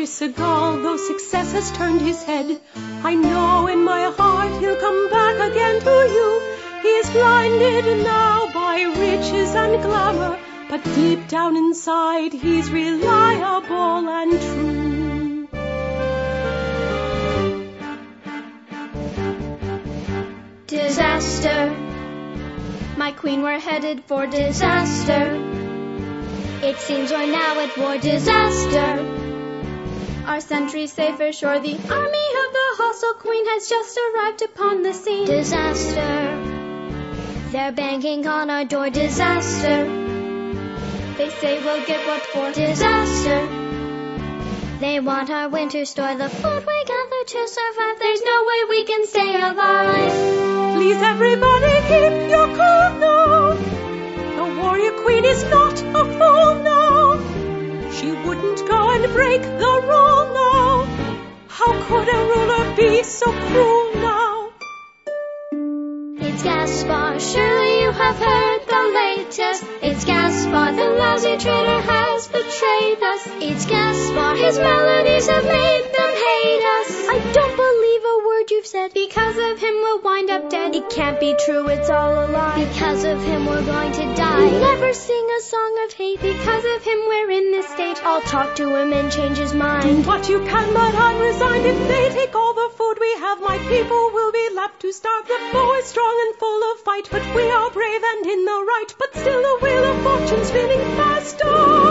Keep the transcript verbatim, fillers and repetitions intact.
Seagull, though success has turned his head, I know in my heart he'll come back again to you. He is blinded now by riches and glamour, but deep down inside he's reliable and true. Disaster. My queen, we're headed for disaster. It seems we're now at war. Disaster. Our sentries say for sure the army of the hostile queen has just arrived upon the scene. Disaster. They're banging on our door. Disaster. They say we'll get what for. Disaster. They want our winter store, the food we gather to survive. There's no way we can stay alive. Please everybody keep your cool now. The warrior queen is not a fool now. She wouldn't go and break the rule now. How could a ruler be so cruel now? It's Gaspar, surely you have heard the latest. It's Gaspar, the lousy traitor has betrayed us. It's Gaspar, his melodies have made them hate us. I don't believe a word you've said. Because of him we'll wind up dead. It can't be true, it's all a lie. Because of him we're going to die. We never sing a song of hate. Because of him we're in this state. I'll talk to him and change his mind. Do what you can, but I'm resigned. If they take all the food we have, my people will be left to starve. The foe is strong and full of fight, but we are brave and in the right. But still the wheel of fortune spinning faster.